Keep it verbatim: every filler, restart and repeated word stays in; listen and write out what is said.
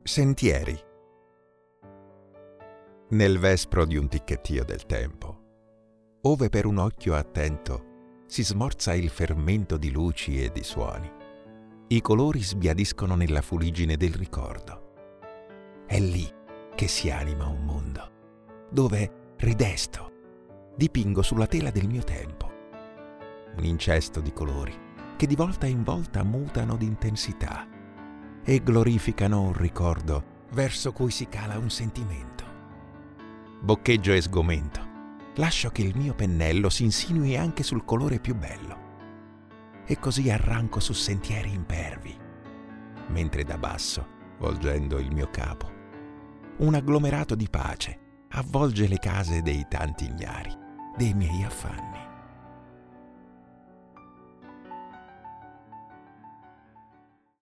Sentieri. Nel vespro di un ticchettio del tempo, ove per un occhio attento si smorza il fermento di luci e di suoni, i colori sbiadiscono nella fuliggine del ricordo. È lì che si anima un mondo, dove ridesto, dipingo sulla tela del mio tempo un incesto di colori che di volta in volta mutano d'intensità e glorificano un ricordo verso cui si cala un sentimento. Boccheggio e sgomento, lascio che il mio pennello si insinui anche sul colore più bello, e così arranco su sentieri impervi, mentre da basso, volgendo il mio capo, un agglomerato di pace avvolge le case dei tanti ignari, dei miei affanni.